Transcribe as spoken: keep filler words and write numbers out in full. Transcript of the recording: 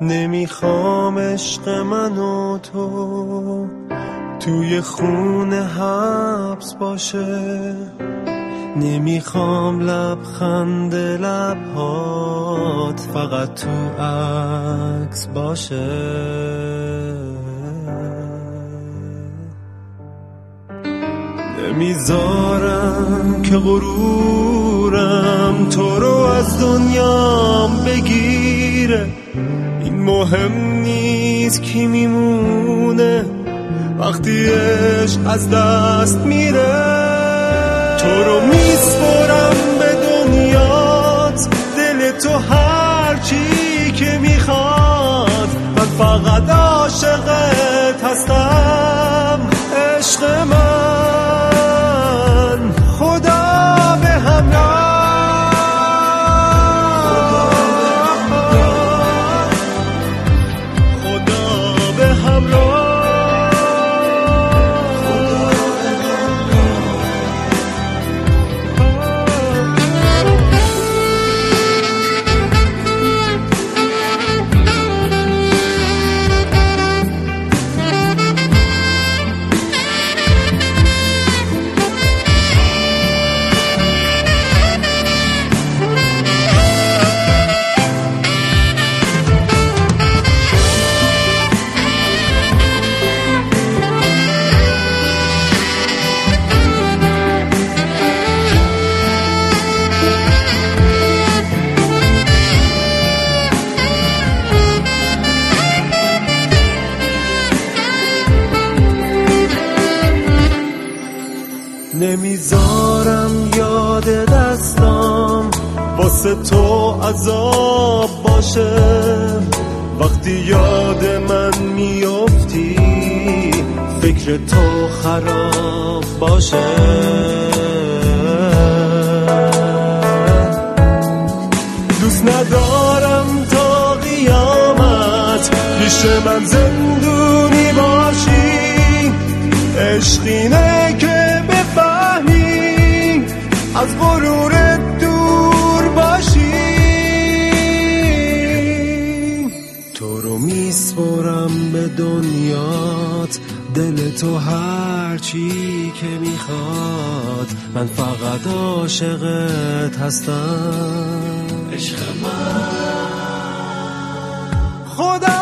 نمیخوام عشق من و تو توی خونه حبس باشه، نمیخوام لبخند لبهات فقط تو عکس باشه. نمیذارم که غرورم تو رو از دنیام بگیره، این مهم نیست کی میمونه وقتی عشق از دست میره. تو رو میسپرم به دنیات، دل تو هر چی که میخواد، من فقط عاشقت هستم عشق من. خدا به همراه، خدا به همراه. نمیذارم یاد دستام واسه تو عذاب باشه، وقتی یاد من میافتی فکر تو خراب باشه. دوست ندارم تا قیامت پیش من زندونی باشی، عشقینه که بفهمی از غرورت دور باشی. تو رو میسپرم به دنیات، دل تو هر چی که میخواد، من فقط عاشقت هستم عشق من. خدا